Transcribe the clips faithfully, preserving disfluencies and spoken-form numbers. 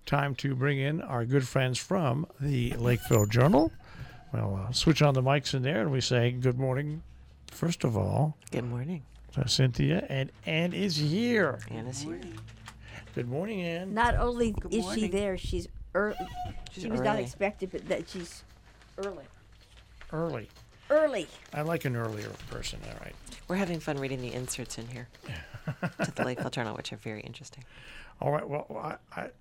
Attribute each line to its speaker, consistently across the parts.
Speaker 1: time to bring in our good friends from the Lakeville Journal. We'll uh, switch on the mics in there, and we say good morning, first of all.
Speaker 2: Good morning.
Speaker 1: To Cynthia, and Ann is here.
Speaker 2: Ann is here.
Speaker 1: Good morning, Ann.
Speaker 3: Not only
Speaker 4: Good
Speaker 3: is
Speaker 4: morning.
Speaker 3: she there, she's early.
Speaker 2: She's
Speaker 3: She was not
Speaker 2: early.
Speaker 3: expected, but that she's early.
Speaker 1: Early.
Speaker 3: Early.
Speaker 1: I like an earlier person, all right.
Speaker 2: We're having fun reading the inserts in here to the Lakeville Journal, which are very interesting.
Speaker 1: All right, well, I I,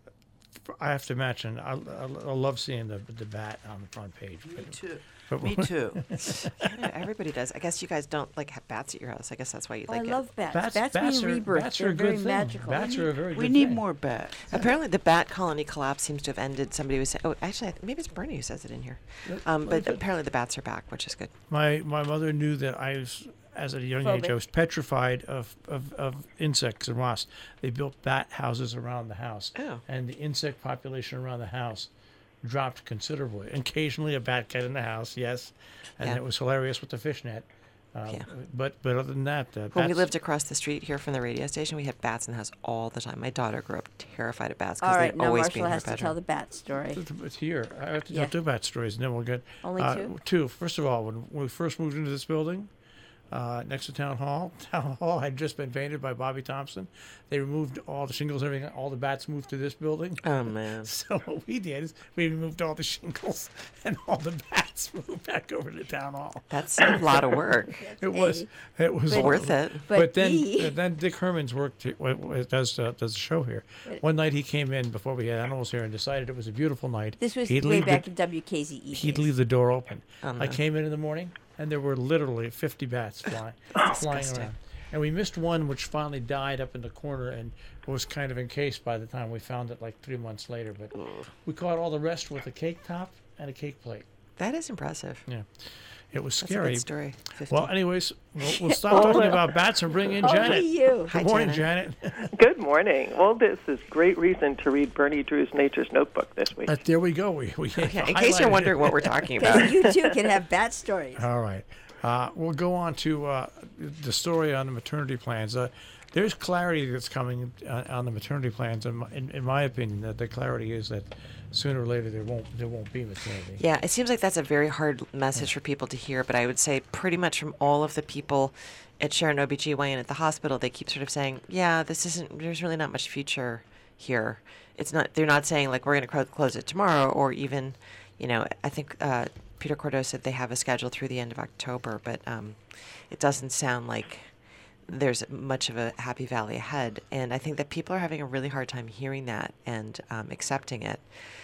Speaker 1: I have to mention, I, I, I love seeing the the bat on the front page.
Speaker 4: Me
Speaker 1: but-
Speaker 4: too.
Speaker 1: but-
Speaker 4: Me too.
Speaker 2: Yeah, everybody does. I guess you guys don't like have bats at your house. I guess that's why you
Speaker 3: Oh,
Speaker 2: like
Speaker 3: I
Speaker 2: it.
Speaker 3: love bats.
Speaker 1: Bats,
Speaker 3: Bats,
Speaker 1: bats
Speaker 3: mean
Speaker 1: are,
Speaker 3: rebirth.
Speaker 1: bats
Speaker 3: They're
Speaker 1: are a
Speaker 3: very
Speaker 1: good thing.
Speaker 3: magical.
Speaker 1: Bats are a very
Speaker 4: We
Speaker 1: good
Speaker 4: need
Speaker 1: thing.
Speaker 4: more bats.
Speaker 2: Apparently, the bat colony collapse seems to have ended. Somebody was saying, oh, actually, I th- maybe it's Bernie who says it in here. Um, but apparently, the bats are back, which is good.
Speaker 1: My my mother knew that I was, as at a young age,
Speaker 3: Phobic.
Speaker 1: I was petrified of, of, of insects and wasps. They built bat houses around the house,
Speaker 2: Oh.
Speaker 1: and the insect population around the house dropped considerably. Occasionally, a bat got in the house, yes, and
Speaker 2: Yeah.
Speaker 1: it was hilarious with the fishnet. Um,
Speaker 2: Yeah.
Speaker 1: But but other than that, uh,
Speaker 2: When we
Speaker 1: bats-
Speaker 2: lived across the street here from the radio station, we had bats in the house all the time. My daughter grew up terrified of bats
Speaker 3: All
Speaker 2: because
Speaker 3: right,
Speaker 2: they'd
Speaker 3: now
Speaker 2: always be
Speaker 3: Marshall
Speaker 2: in her
Speaker 3: has to
Speaker 2: bedroom.
Speaker 3: tell the bat story.
Speaker 1: It's here. I have to
Speaker 3: Yeah.
Speaker 1: tell two bat stories, and then we'll get
Speaker 3: Only
Speaker 1: uh,
Speaker 3: two?
Speaker 1: Two. First of all, when, when we first moved into this building, uh, next to Town Hall, Town Hall had just been painted by Bobby Thompson. They removed all the shingles, and everything. All the bats moved to this building.
Speaker 2: Oh, man.
Speaker 1: So what we did is we removed all the shingles, and all the bats moved back over to Town Hall.
Speaker 2: That's a lot of work.
Speaker 1: It was
Speaker 3: A.
Speaker 1: it was
Speaker 3: But-
Speaker 2: Worth it.
Speaker 1: But,
Speaker 3: But
Speaker 1: then
Speaker 3: B.
Speaker 1: uh, then Dick Herman's worked w- w- does uh, does the show here. One night he came in before we had animals here and decided it was a beautiful night.
Speaker 3: This was
Speaker 1: He'd
Speaker 3: way
Speaker 1: leave the-
Speaker 3: back in W K Z E.
Speaker 1: He'd
Speaker 3: days.
Speaker 1: leave the door open.
Speaker 2: Oh,
Speaker 1: I
Speaker 2: no.
Speaker 1: came in in the morning, and there were literally fifty bats flying, flying
Speaker 2: disgusting.
Speaker 1: around. And we missed one, which finally died up in the corner and was kind of encased by the time we found it, like three months later. But we caught all the rest with a cake top and a cake plate.
Speaker 2: That is impressive.
Speaker 1: Yeah, it was
Speaker 2: That's a
Speaker 1: scary.
Speaker 2: good story. fifty.
Speaker 1: Well, anyways, we'll, we'll stop talking about bats and bring in
Speaker 3: Only
Speaker 1: Janet.
Speaker 3: you.
Speaker 2: Hi,
Speaker 1: Good morning,
Speaker 2: Janet.
Speaker 1: Janet.
Speaker 5: Good morning. Well, this is great reason to read Bernie Drew's Nature's Notebook this week.
Speaker 1: Uh, there we go. We, we
Speaker 2: Yeah, in case you're
Speaker 1: highlighted
Speaker 2: wondering
Speaker 1: it.
Speaker 2: what we're talking about.
Speaker 3: Because you too can have bat stories.
Speaker 1: All right. Uh, we'll go on to uh, the story on the maternity plans. Uh, there's clarity that's coming uh, on the maternity plans, and in, in my opinion, that the clarity is that sooner or later there won't there won't be maternity.
Speaker 2: Yeah, it seems like that's a very hard message for people to hear, but I would say pretty much from all of the people at Sharon O B G Y N at the hospital, they keep sort of saying, yeah, this isn't, there's really not much future here. It's not, they're not saying like we're going to cl- close it tomorrow, or even, you know, I think uh, Peter Cordeaux said they have a schedule through the end of October, but um, it doesn't sound like there's much of a happy valley ahead. And I think that people are having a really hard time hearing that and um, accepting it.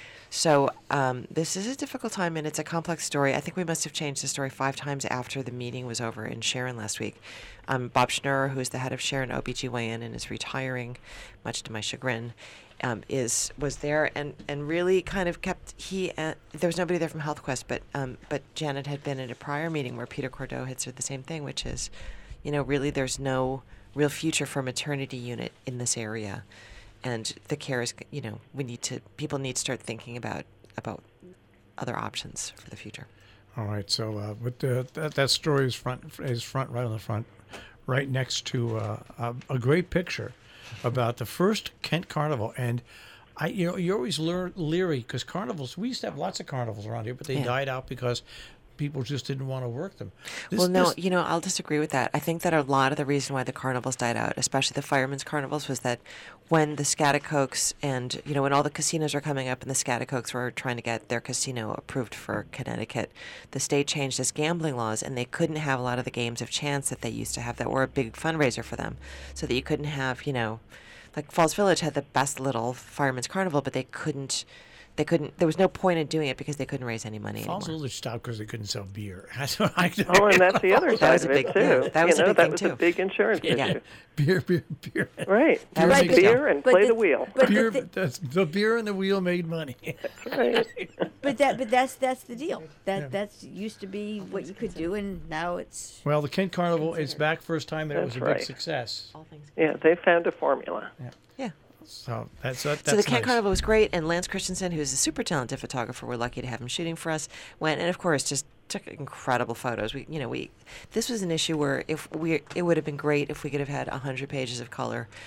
Speaker 2: So um, this is a difficult time, and it's a complex story. I think we must have changed the story five times after the meeting was over in Sharon last week. Um, Bob Schnurr, who is the head of Sharon O B G Y N and is retiring, much to my chagrin, um, is was there and, and really kind of kept he. Uh, there was nobody there from HealthQuest, but um, but Janet had been at a prior meeting where Peter Cordeaux had said the same thing, which is, you know, really there's no real future for maternity unit in this area. And the care is, you know, we need to, people need to start thinking about about other options for the future.
Speaker 1: All right. So, uh, but uh, that that story is front is front right on the front, right next to uh, a, a great picture about the first Kent Carnival. And I, you know, you're always lear- leery because carnivals. We used to have lots of carnivals around here, but they
Speaker 2: Yeah.
Speaker 1: died out because people just didn't want to work them. This-
Speaker 2: well, no,
Speaker 1: this-
Speaker 2: you know, I'll disagree with that. I think that a lot of the reason why the carnivals died out, especially the firemen's carnivals, was that when the Schaghticoke and, you know, when all the casinos are coming up and the Schaghticoke were trying to get their casino approved for Connecticut, the state changed its gambling laws and they couldn't have a lot of the games of chance that they used to have that were a big fundraiser for them. So that you couldn't have, you know, like Falls Village had the best little firemen's carnival, but they couldn't They couldn't. There was no point in doing it because they couldn't raise any money
Speaker 1: Falls
Speaker 2: anymore.
Speaker 1: Village stopped because they couldn't sell beer. That's what I
Speaker 5: Oh, and that's the other
Speaker 2: That
Speaker 5: side
Speaker 2: was
Speaker 5: of
Speaker 2: a
Speaker 5: it
Speaker 2: big-
Speaker 5: too.
Speaker 2: yeah, that was
Speaker 5: you
Speaker 2: a
Speaker 5: know,
Speaker 2: big
Speaker 5: that
Speaker 2: thing,
Speaker 5: was
Speaker 2: too.
Speaker 5: a big insurance
Speaker 2: Yeah.
Speaker 5: issue.
Speaker 1: beer, beer, beer.
Speaker 5: Right.
Speaker 2: That was a
Speaker 5: Drink
Speaker 2: big deal.
Speaker 5: beer and
Speaker 3: But
Speaker 5: play
Speaker 3: the-
Speaker 5: the wheel.
Speaker 3: But the
Speaker 1: beer
Speaker 3: thi-
Speaker 1: that's, the beer and the wheel made money.
Speaker 5: Right.
Speaker 3: But that, but that's that's the deal. That
Speaker 1: Yeah.
Speaker 3: that's used to be what you could do, and now it's.
Speaker 1: Well, the Kent Carnival is back first time, and it was
Speaker 5: That's
Speaker 1: a big
Speaker 5: right.
Speaker 1: success.
Speaker 2: All things.
Speaker 5: Yeah, they found a formula.
Speaker 2: Yeah.
Speaker 1: So that's that, that's
Speaker 2: So the Kent
Speaker 1: nice.
Speaker 2: Carnival was great, and Lance Christensen, who's a super talented photographer, we're lucky to have him shooting for us, went and of course just took incredible photos. We, you know, we this was an issue where if we it would have been great if we could have had a hundred pages of color.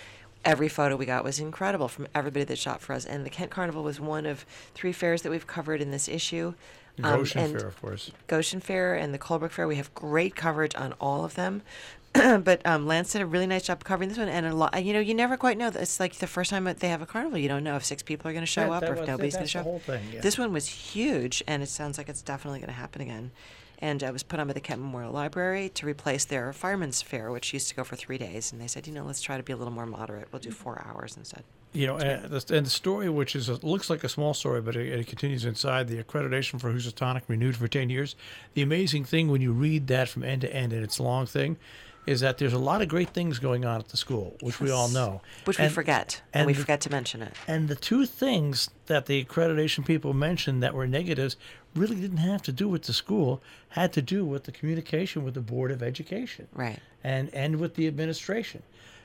Speaker 2: every photo we got was incredible from everybody that shot for us. And the Kent Carnival was one of three fairs that we've covered in this issue.
Speaker 1: Um, Goshen
Speaker 2: and
Speaker 1: Fair, of course.
Speaker 2: Goshen Fair and the Colebrook Fair. We have great coverage on all of them. But um, Lance did a really nice job covering this one, and a lot. You know, you never quite know. It's like the first time that they have a carnival. You don't know if six people are going to show
Speaker 1: That-
Speaker 2: up
Speaker 1: that
Speaker 2: or if
Speaker 1: was-
Speaker 2: nobody's going to
Speaker 1: that's
Speaker 2: show
Speaker 1: the
Speaker 2: up.
Speaker 1: whole thing, yeah.
Speaker 2: This one was huge, and it sounds like it's definitely going to happen again. And uh, it was put on by the Kent Memorial Library to replace their Fireman's Fair, which used to go for three days. And they said, you know, let's try to be a little more moderate. We'll do four hours instead.
Speaker 1: You know, and the, and the story, which is a, looks like a small story, but it, it continues inside, the accreditation for Housatonic renewed for ten years. The amazing thing when you read that from end to end, and it's a long thing, is that there's a lot of great things going on at the school, which we all know.
Speaker 2: Which we
Speaker 1: And-
Speaker 2: forget, and,
Speaker 1: and
Speaker 2: we
Speaker 1: the-
Speaker 2: forget to mention it.
Speaker 1: And the two things that the accreditation people mentioned that were negatives really didn't have to do with the school, had to do with the communication with the Board of Education.
Speaker 2: Right.
Speaker 1: And, and with the administration.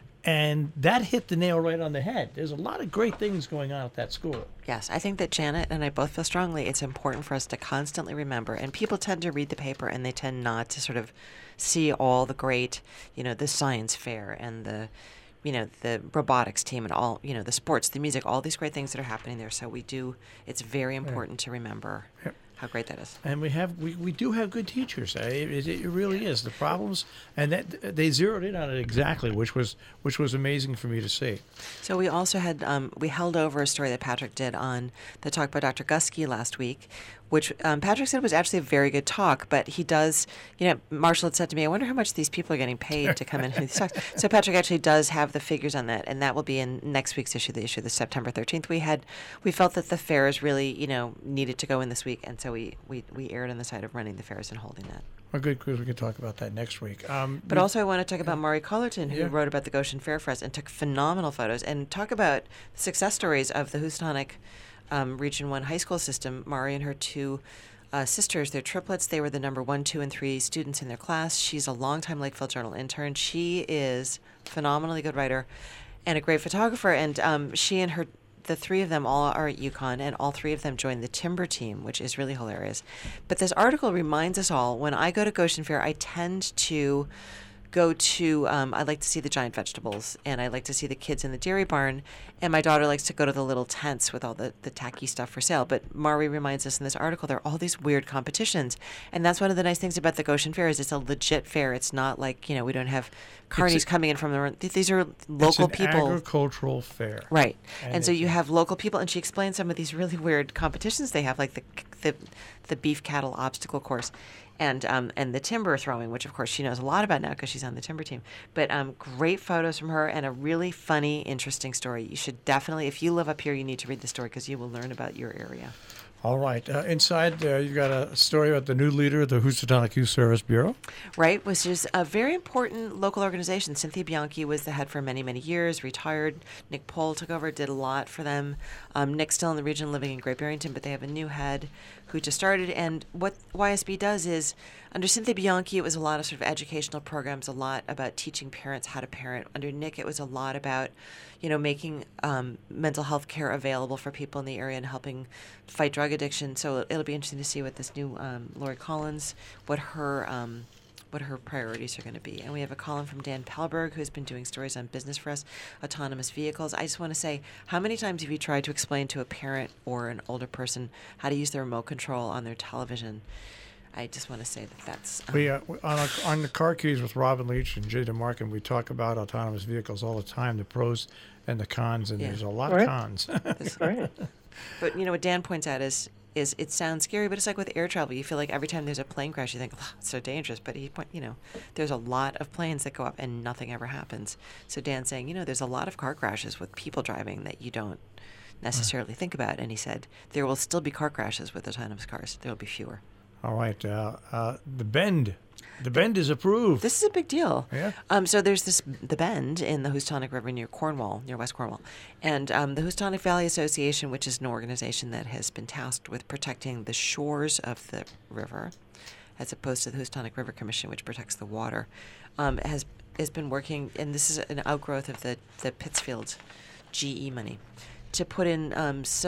Speaker 1: And that hit the nail right on the head. There's a lot of great things going on at that school.
Speaker 2: Yes, I think that Janet and I both feel strongly it's important for us to constantly remember. And people tend to read the paper and they tend not to sort of see all the great, you know, the science fair and the, you know, the robotics team and all, you know, the sports, the music, all these great things that are happening there. So we do, it's very important to remember
Speaker 1: Yep.
Speaker 2: how great that is.
Speaker 1: And we have we, we do have good teachers. eh? It, it, it really is. The problems, and that they zeroed in on it exactly, which was which was amazing for me to see.
Speaker 2: So we also had, um, we held over a story that Patrick did on the talk by Doctor Gusky last week, which um, Patrick said was actually a very good talk, but he does, you know, Marshall had said to me, I wonder how much these people are getting paid to come in and do these talks. So Patrick actually does have the figures on that, and that will be in next week's issue, the issue, the September thirteenth. We had, we felt that the fairs really, you know, needed to go in this week, and so we, we, we erred on the side of running the fairs and holding that.
Speaker 1: Well, good, because we can talk about that next week. Um,
Speaker 2: But
Speaker 1: we-
Speaker 2: also, I want to talk about Maury Collerton, who
Speaker 1: Yeah.
Speaker 2: wrote about the Goshen Fair for us and took phenomenal photos, and talk about success stories of the Housatonic um, Region One high school system. Maury and her two uh, sisters, they're triplets. They were the number one, two, and three students in their class. She's a longtime Lakeville Journal intern. She is a phenomenally good writer and a great photographer. And um, she and her the three of them all are at UConn, and all three of them joined the timber team, which is really hilarious. But this article reminds us all, when I go to Goshen Fair, I tend to go to, um, I like to see the giant vegetables, and I like to see the kids in the dairy barn, and my daughter likes to go to the little tents with all the, the tacky stuff for sale. But Maury reminds us in this article, there are all these weird competitions, and that's one of the nice things about the Goshen Fair is it's a legit fair. It's not like, you know, we don't have carnies
Speaker 1: a-
Speaker 2: coming in from the, these are
Speaker 1: it's
Speaker 2: local
Speaker 1: an
Speaker 2: people.
Speaker 1: agricultural fair.
Speaker 2: Right.
Speaker 1: And
Speaker 2: And, so
Speaker 1: it's-
Speaker 2: you have local people, and she explains some of these really weird competitions they have, like the the, the beef cattle obstacle course, and um, and the timber throwing, which of course she knows a lot about now because she's on the timber team. But um, great photos from her and a really funny, interesting story. You should definitely, if you live up here, you need to read the story because you will learn about your area.
Speaker 1: All right. Uh, inside, uh, you've got a story about the new leader of the Housatonic Youth Service Bureau.
Speaker 2: Right, which is a very important local organization. Cynthia Bianchi was the head for many, many years, retired. Nick Pohl took over, did a lot for them. Um, Nick's still in the region living in Great Barrington, but they have a new head who just started. And what Y S B does is, under Cynthia Bianchi, it was a lot of sort of educational programs, a lot about teaching parents how to parent. Under Nick, it was a lot about, you know, making um, mental health care available for people in the area and helping fight drug addiction. So it'll be interesting to see what this new um, Lori Collins, what her um, what her priorities are going to be. And we have a column from Dan Pelberg, who's been doing stories on business for us, autonomous vehicles. I just want to say, how many times have you tried to explain to a parent or an older person how to use the remote control on their television? I just want to say that that's... Um,
Speaker 1: We uh, on, our, on the Car Keys with Robin Leach and Jay DeMarkin, we talk about autonomous vehicles all the time, the pros and the cons, and
Speaker 2: Yeah.
Speaker 1: there's a lot
Speaker 5: Right.
Speaker 1: of cons.
Speaker 2: this-
Speaker 5: Right.
Speaker 2: But, you know, what Dan points out is, is it sounds scary, but it's like with air travel. You feel like every time there's a plane crash, you think, oh, it's so dangerous. But, he point, you know, there's a lot of planes that go up and nothing ever happens. So Dan's saying, you know, there's a lot of car crashes with people driving that you don't necessarily think about. And he said, there will still be car crashes with autonomous cars. There will be fewer.
Speaker 1: All right. Uh, uh, the Bend. The Bend is approved.
Speaker 2: This is a big deal.
Speaker 1: Yeah.
Speaker 2: Um, so there's this the Bend in the Housatonic River near Cornwall, near West Cornwall, and um, the Housatonic Valley Association, which is an organization that has been tasked with protecting the shores of the river, as opposed to the Housatonic River Commission, which protects the water, um, has has been working, and this is an outgrowth of the the Pittsfield G E money, to put in um, some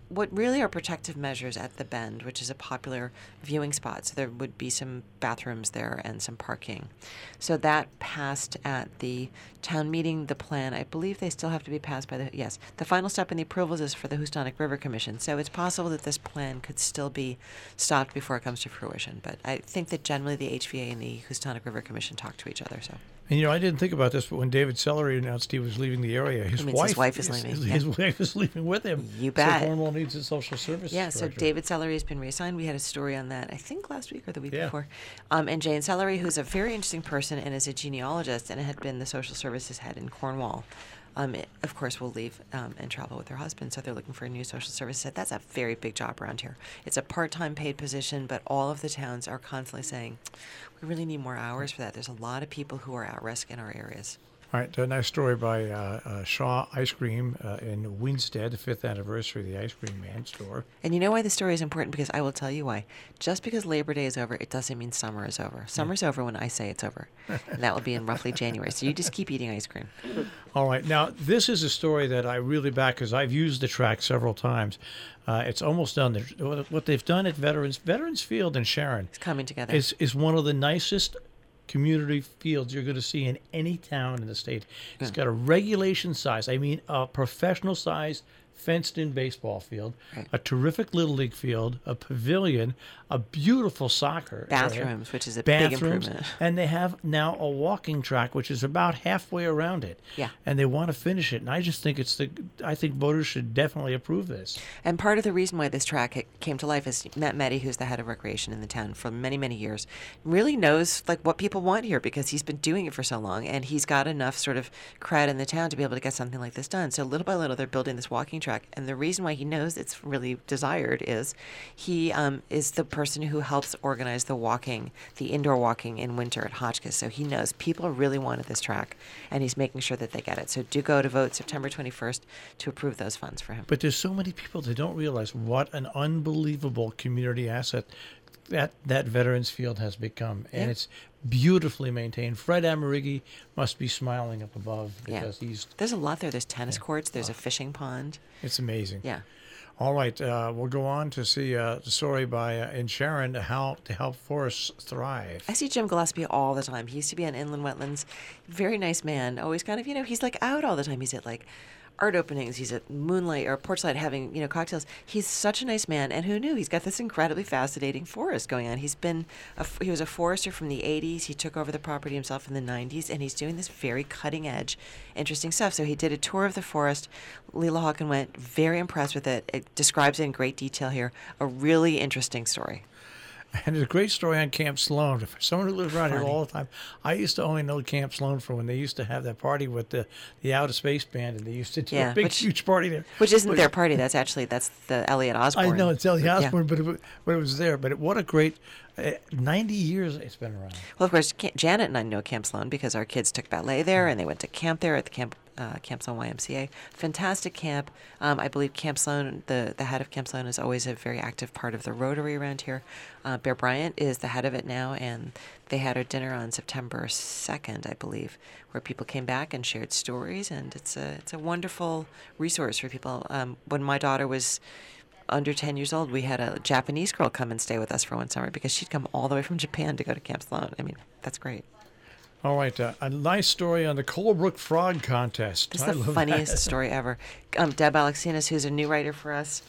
Speaker 2: what really are protective measures at the Bend, which is a popular viewing spot. So there would be some bathrooms there and some parking. So that passed at the town meeting. The plan, I believe they still have to be passed by the, yes, the final step in the approvals is for the Houstonic River Commission. So it's possible that this plan could still be stopped before it comes to fruition. But I think that generally the H V A and the Houstonic River Commission talk to each other. So.
Speaker 1: And, you know, I didn't think about this, but when David Sellery announced he was leaving the area, his
Speaker 2: means
Speaker 1: wife,
Speaker 2: his wife is
Speaker 1: his,
Speaker 2: leaving,
Speaker 1: His,
Speaker 2: yeah.
Speaker 1: his wife is leaving with him.
Speaker 2: You bet.
Speaker 1: So Cornwall needs a social services
Speaker 2: Yeah, so
Speaker 1: director.
Speaker 2: David Sellery has been reassigned. We had a story on that, I think last week or the week
Speaker 1: Yeah.
Speaker 2: before. Um, and Jane Sellery, who's a very interesting person and is a genealogist and had been the social services head in Cornwall, um, it, of course, will leave um, and travel with her husband. So they're looking for a new social services head. That's a very big job around here. It's a part-time paid position, but all of the towns are constantly saying, we really need more hours for that. There's a lot of people who are at risk in our areas.
Speaker 1: All right, a nice story by uh, uh, Shaw Ice Cream uh, in Winstead, the fifth anniversary of the Ice Cream Man store.
Speaker 2: And you know why this story is important? Because I will tell you why. Just because Labor Day is over, it doesn't mean summer is over. Summer's over when I say it's over. And that will be in roughly January. So you just keep eating ice cream.
Speaker 1: All right, now this is a story that I really back because I've used the track several times. Uh, it's almost done. They're- What they've done at Veterans Veterans Field in Sharon
Speaker 2: It's coming together.
Speaker 1: is is one of the nicest community fields you're going to see in any town in the state. It's got a regulation size, I mean a professional size fenced-in baseball field,
Speaker 2: Right.
Speaker 1: a terrific Little League field, a pavilion, a beautiful soccer area,
Speaker 2: Bathrooms, which is a big
Speaker 1: bathrooms,
Speaker 2: improvement.
Speaker 1: and they have now a walking track which is about halfway around it.
Speaker 2: Yeah.
Speaker 1: And they want to finish it, and I just think it's the. I think voters should definitely approve this.
Speaker 2: And part of the reason why this track ha- came to life is Matt Meddy, who's the head of recreation in the town for many, many years, really knows like what people want here because he's been doing it for so long, and he's got enough sort of cred in the town to be able to get something like this done. So little by little, they're building this walking track, and the reason why he knows it's really desired is he um, is the person who helps organize the walking, the indoor walking in winter at Hotchkiss. So he knows people really wanted this track, and he's making sure that they get it. So do go to vote September twenty-first to approve those funds for him.
Speaker 1: But there's so many people that don't realize what an unbelievable community asset that that Veterans Field has become, and
Speaker 2: Yeah.
Speaker 1: it's beautifully maintained. Fred Amerighi must be smiling up above
Speaker 2: Yeah.
Speaker 1: because he's.
Speaker 2: There's a lot there. There's tennis courts. There's a fishing pond.
Speaker 1: It's amazing.
Speaker 2: Yeah.
Speaker 1: All right, uh, we'll go on to see uh, the story by uh, in Sharon how to help forests thrive.
Speaker 2: I see Jim Gillespie all the time. He used to be on Inland Wetlands. Very nice man. Always kind of, you know, he's like out all the time. He's at like art openings. He's at Moonlight or Porchlight having, you know, cocktails. He's such a nice man. And who knew? He's got this incredibly fascinating forest going on. He's been, a, he was a forester from the eighties. He took over the property himself in the nineties. And he's doing this very cutting edge, interesting stuff. So he did a tour of the forest. Leela Hawken went very impressed with it. It describes it in great detail here. A really interesting story.
Speaker 1: And there's a great story on Camp Sloan. For someone who lives around here
Speaker 2: Funny.
Speaker 1: all the time, I used to only know Camp Sloan from when they used to have that party with the, the Outer Space Band, and they used to do
Speaker 2: Yeah,
Speaker 1: a big,
Speaker 2: which-
Speaker 1: huge party there.
Speaker 2: Which isn't
Speaker 1: Which-
Speaker 2: their party. That's actually, that's the Elliot Osborne.
Speaker 1: I know it's Ellie
Speaker 2: Yeah.
Speaker 1: Osborne, but, it, wa- but it was there. But it, what a great uh, ninety years it's been around.
Speaker 2: Well, of course, Ca- Janet and I know Camp Sloan because our kids took ballet there and they went to camp there at the camp, uh, Camp Sloan Y M C A. Fantastic camp. Um, I believe Camp Sloan, the, the head of Camp Sloan, is always a very active part of the Rotary around here. Uh, Bear Bryant is the head of it now, and they had a dinner on September second, I believe, where people came back and shared stories, and it's a it's a wonderful resource for people. Um, when my daughter was under ten years old, we had a Japanese girl come and stay with us for one summer because she'd come all the way from Japan to go to Camp Sloan. I mean, that's great.
Speaker 1: All right, uh, a nice story on the Colebrook Frog Contest.
Speaker 2: This
Speaker 1: I
Speaker 2: is the
Speaker 1: love
Speaker 2: funniest
Speaker 1: that.
Speaker 2: story ever. Um, Deb Alexinas, who's a new writer for us,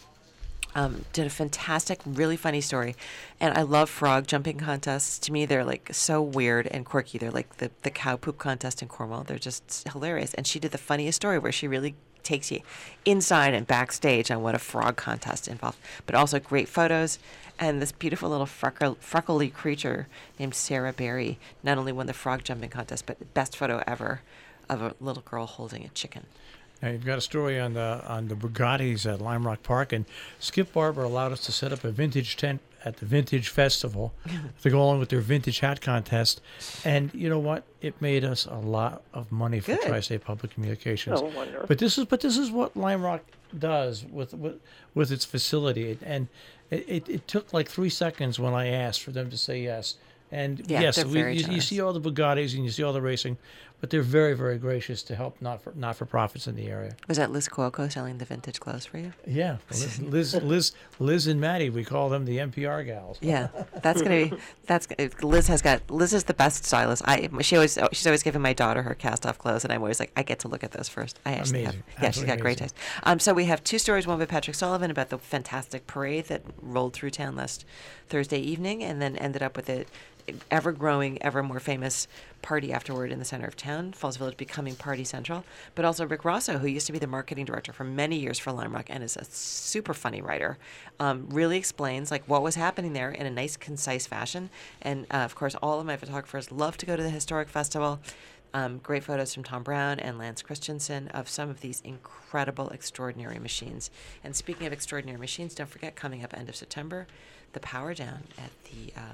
Speaker 2: um, did a fantastic, really funny story. And I love frog jumping contests. To me, they're like so weird and quirky. They're like the, the cow poop contest in Cornwall. They're just hilarious. And she did the funniest story where she really takes you inside and backstage on what a frog contest involved. But also great photos. And this beautiful little freckle, freckly creature named Sarah Berry not only won the frog jumping contest, but best photo ever of a little girl holding a chicken.
Speaker 1: Now you've got a story on the on the Bugattis at Lime Rock Park, and Skip Barber allowed us to set up a vintage tent at the Vintage Festival to go along with their vintage hat contest. And you know what? It made us a lot of money for
Speaker 2: Good.
Speaker 1: Tri-State Public Communications.
Speaker 5: Oh, wonderful.
Speaker 1: But this is but this is what Lime Rock does with with, with its facility, and it, it, it took like three seconds when I asked for them to say yes. And
Speaker 2: Yeah,
Speaker 1: yes,
Speaker 2: they're
Speaker 1: we,
Speaker 2: very
Speaker 1: you, you
Speaker 2: generous.
Speaker 1: see all the Bugattis and you see all the racing, but they're very, very gracious to help not for not for profits in the area.
Speaker 2: Was that Liz Cuoco selling the vintage clothes for you?
Speaker 1: Yeah, Liz, Liz, Liz, Liz and Maddie, we call them the N P R gals.
Speaker 2: Yeah, that's gonna be. That's Liz has got. Liz is the best stylist. I she always she's always giving my daughter her cast off clothes, and I'm always like, I get to look at those first. I actually
Speaker 1: Amazing.
Speaker 2: have. Yeah, she's got
Speaker 1: Absolutely
Speaker 2: great
Speaker 1: amazing.
Speaker 2: taste. Um, so we have two stories. One by Patrick Sullivan about the fantastic parade that rolled through town last Thursday evening, and then ended up with a ever growing, ever more famous party afterward in the center of town, Falls Village becoming party central. But also Rick Rosso, who used to be the marketing director for many years for Lime Rock and is a super funny writer, um, really explains like what was happening there in a nice, concise fashion. And uh, of course, all of my photographers love to go to the historic festival. Um, great photos from Tom Brown and Lance Christensen of some of these incredible, extraordinary machines. And speaking of extraordinary machines, don't forget, coming up end of September, the Power Down at the uh,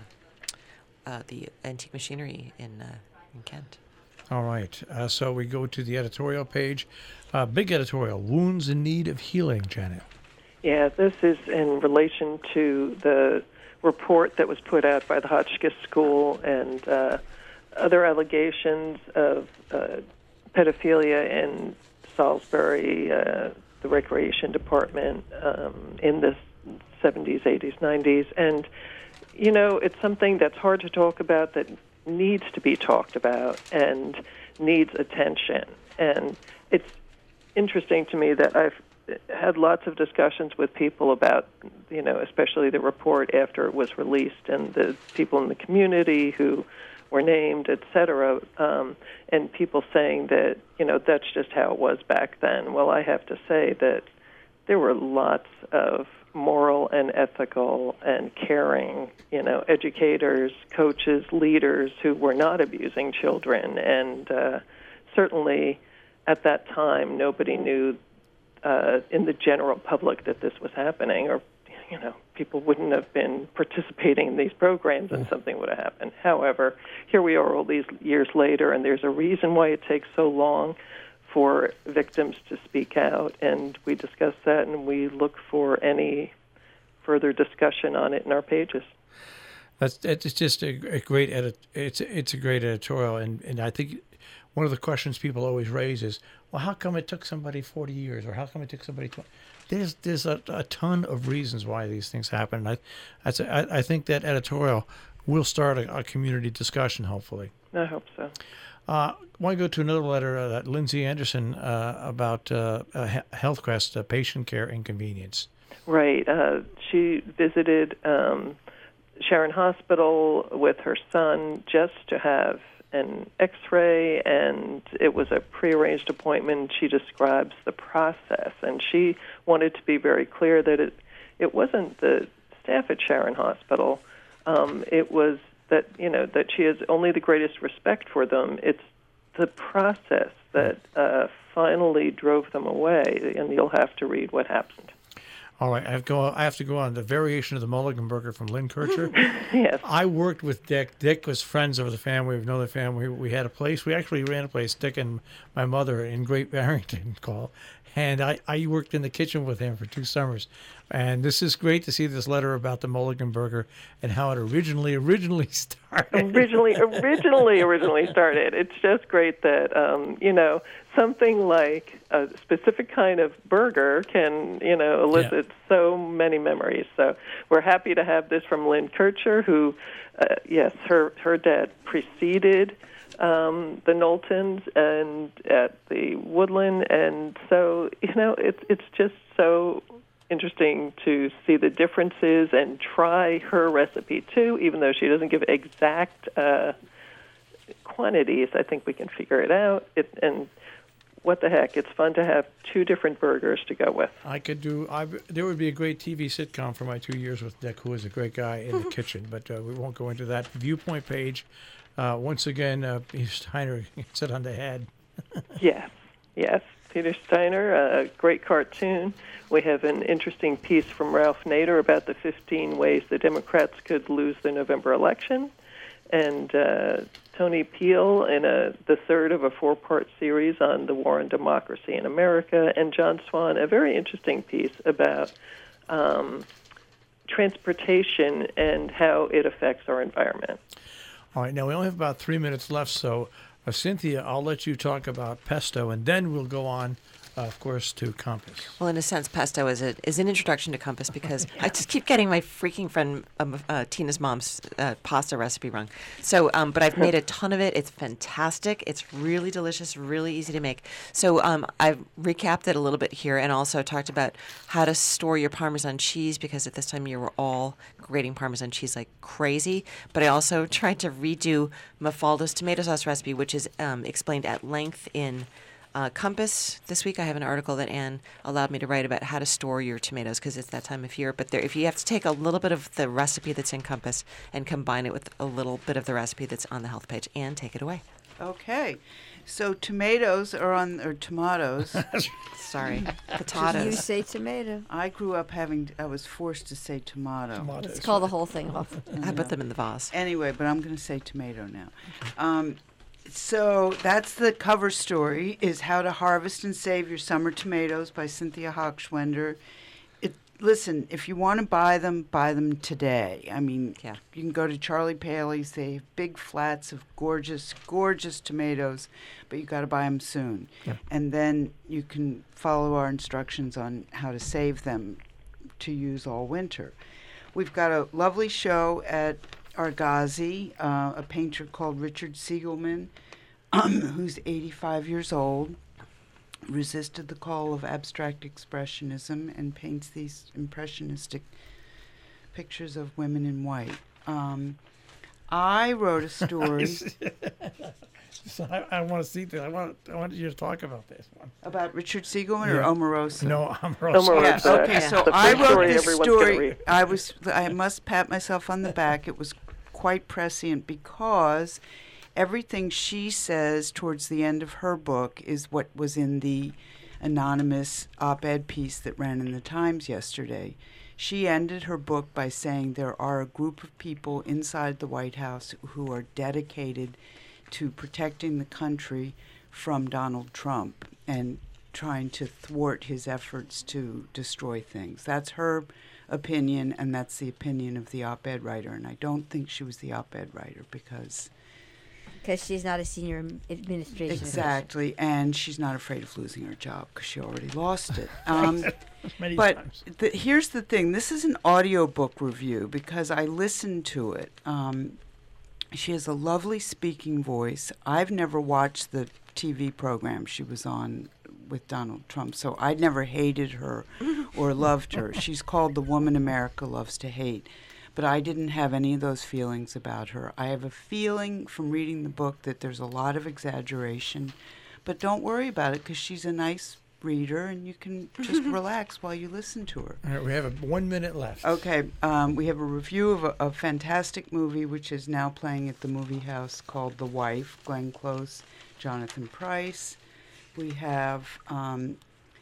Speaker 2: uh, the Antique Machinery in uh, in Kent.
Speaker 1: All right. Uh, so we go to the editorial page. Uh, big editorial, Wounds in Need of Healing, Janet.
Speaker 5: Yeah, this is in relation to the report that was put out by the Hotchkiss School and uh, other allegations of uh, pedophilia in Salisbury, uh, the Recreation Department, um, in the seventies, eighties, nineties. And, you know, it's something that's hard to talk about that needs to be talked about and needs attention. And it's interesting to me that I've had lots of discussions with people about, you know, especially the report after it was released and the people in the community who were named, et cetera, um, and people saying that, you know, that's just how it was back then. Well, I have to say that there were lots of moral and ethical and caring, you know, educators, coaches, leaders who were not abusing children. And uh, certainly at that time, nobody knew uh, in the general public that this was happening, or, you know, people wouldn't have been participating in these programs and something would have happened. However, here we are all these years later, and there's a reason why it takes so long for victims to speak out, and we discuss that, and we look for any further discussion on it in our pages.
Speaker 1: That's it's just a, a great edit. It's it's a great editorial, and, and I think one of the questions people always raise is, well, how come it took somebody forty years, or how come it took somebody twenty? There's there's a, a ton of reasons why these things happen. And I, I I think that editorial will start a, a community discussion, hopefully.
Speaker 5: I hope so.
Speaker 1: Uh, I want to go to another letter uh, that Lindsay Anderson uh, about uh, uh, HealthQuest, uh, patient care inconvenience.
Speaker 5: Right. Uh, she visited um, Sharon Hospital with her son just to have an X-ray, and it was a prearranged appointment. She describes the process, and she wanted to be very clear that it, it wasn't the staff at Sharon Hospital. Um, it was that, you know, that she has only the greatest respect for them. It's the process that uh, finally drove them away, and you'll have to read what happened.
Speaker 1: All right, I have, go, I have to go on the variation of the Mulligan Burger from Lynn Kircher.
Speaker 5: Yes.
Speaker 1: I worked with Dick. Dick was friends of the family. We've known the family. We had a place. We actually ran a place, Dick and my mother, in Great Barrington, called. And I, I worked in the kitchen with him for two summers. And this is great to see this letter about the Mulligan Burger and how it originally, originally started.
Speaker 5: Originally, originally, originally started. It's just great that, um, you know, something like a specific kind of burger can, you know, elicit yeah. so many memories. So we're happy to have this from Lynn Kircher, who, uh, yes, her, her dad preceded Um, the Knowltons and at the Woodland, and so, you know, it's it's just so interesting to see the differences and try her recipe too, even though she doesn't give exact uh, quantities. I think we can figure it out. It, and what the heck, it's fun to have two different burgers to go with.
Speaker 1: I could do, I, there would be a great T V sitcom for my two years with Dick, who is a great guy in the kitchen, but uh, we won't go into that. Viewpoint page. Uh, once again, uh, Peter Steiner hits it on the head.
Speaker 5: Yes, yes. Peter Steiner, a great cartoon. We have an interesting piece from Ralph Nader about the fifteen ways the Democrats could lose the November election. And uh, Tony Peel in a, the third of a four-part series on the war on democracy in America. And John Swan, a very interesting piece about um, transportation and how it affects our environment.
Speaker 1: All right, now we only have about three minutes left, so uh, Cynthia, I'll let you talk about pesto, and then we'll go on, uh, of course, to Compass.
Speaker 2: Well, in a sense, pesto is, a, is an introduction to Compass because I just keep getting my freaking friend um, uh, Tina's mom's uh, pasta recipe wrong. So, um, but I've made a ton of it. It's fantastic. It's really delicious, really easy to make. So um, I've recapped it a little bit here and also talked about how to store your Parmesan cheese because at this time you were all grating Parmesan cheese like crazy. But I also tried to redo Mafalda's tomato sauce recipe, which is um, explained at length in Uh, Compass. This week I have an article that Anne allowed me to write about how to store your tomatoes because it's that time of year. But there, if you have to take a little bit of the recipe that's in Compass and combine it with a little bit of the recipe that's on the health page. Anne, take it away.
Speaker 4: Okay. So tomatoes are on, or tomatoes.
Speaker 2: Sorry.
Speaker 3: You
Speaker 2: Potatoes.
Speaker 3: say tomato.
Speaker 4: I grew up having, I was forced to say tomato.
Speaker 1: Tomatoes.
Speaker 3: Let's call the whole thing off.
Speaker 2: I put them in the vase.
Speaker 4: Anyway, but I'm going to say tomato now. Um, so that's the cover story, is How to Harvest and Save Your Summer Tomatoes by Cynthia Hochschwender. It, listen, if you want to buy them, buy them today. I mean,
Speaker 2: Yeah.
Speaker 4: you can go to Charlie Paley's. They have big flats of gorgeous, gorgeous tomatoes, but you got to buy them soon.
Speaker 1: Yeah.
Speaker 4: And then you can follow our instructions on how to save them to use all winter. We've got a lovely show at Argosy, uh, a painter called Richard Siegelman, um, who's eighty-five years old, resisted the call of abstract expressionism and paints these impressionistic pictures of women in white. Um, I wrote a story
Speaker 1: So I, I want to see this. I want I want you to talk about this one.
Speaker 4: about Richard Siegelman or
Speaker 1: Yeah.
Speaker 4: Omarosa.
Speaker 1: No, I'm
Speaker 5: Omarosa.
Speaker 4: Yeah,
Speaker 5: It's, uh,
Speaker 4: okay, so
Speaker 5: the
Speaker 4: I
Speaker 5: first
Speaker 4: wrote
Speaker 5: story
Speaker 4: this
Speaker 5: everyone's gonna
Speaker 4: story.
Speaker 5: read.
Speaker 4: I was, I must pat myself on the back. It was quite prescient because everything she says towards the end of her book is what was in the anonymous op-ed piece that ran in the Times yesterday. She ended her book by saying there are a group of people inside the White House who are dedicated to protecting the country from Donald Trump and trying to thwart his efforts to destroy things. That's her opinion, and that's the opinion of the op-ed writer. And I don't think she was the op-ed writer because...
Speaker 3: Because she's not a senior am- administration official.
Speaker 4: Exactly, and she's not afraid of losing her job because she already lost it. Um,
Speaker 1: Many
Speaker 4: but
Speaker 1: times.
Speaker 4: the, here's the thing. This is an audiobook review because I listened to it. Um, she has a lovely speaking voice. I've never watched the T V program she was on with Donald Trump, so I never hated her or loved her. She's called the woman America loves to hate. But I didn't have any of those feelings about her. I have a feeling from reading the book that there's a lot of exaggeration. But don't worry about it because she's a nice reader and you can just relax while you listen to her.
Speaker 1: All right, we have a, one minute left.
Speaker 4: Okay, um, we have a review of a, a fantastic movie which is now playing at the movie house called The Wife, Glenn Close, Jonathan Pryce. We have, um,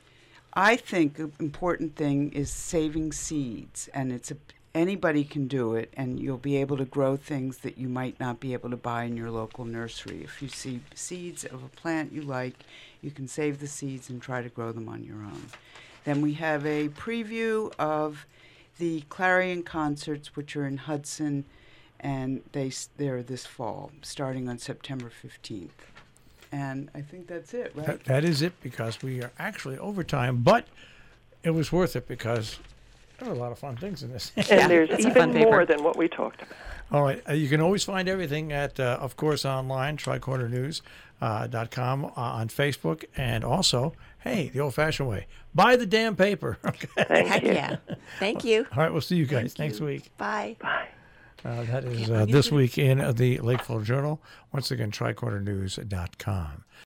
Speaker 4: I think an important thing is saving seeds, and it's a anybody can do it, and you'll be able to grow things that you might not be able to buy in your local nursery. If you see seeds of a plant you like, you can save the seeds and try to grow them on your own. Then we have a preview of the Clarion concerts, which are in Hudson, and they, they're this fall, starting on September fifteenth. And I think that's it, right?
Speaker 1: That, that is it because we are actually over time, but it was worth it because there were a lot of fun things in this.
Speaker 5: And
Speaker 2: Yeah,
Speaker 5: there's
Speaker 2: it's a fun
Speaker 5: even more
Speaker 2: paper.
Speaker 5: than what we talked about.
Speaker 1: All right. Uh, you can always find everything at, uh, of course, online, tricorner news dot com, uh, on Facebook, and also, hey, the old-fashioned way, buy the damn paper. Okay.
Speaker 5: Thank
Speaker 2: Heck
Speaker 5: you.
Speaker 2: yeah. Thank you.
Speaker 1: All right. We'll see you guys next week.
Speaker 2: Bye.
Speaker 5: Bye.
Speaker 1: Uh, that is uh, this week in uh, the Lakeville Journal. Once again, tricorner news dot com.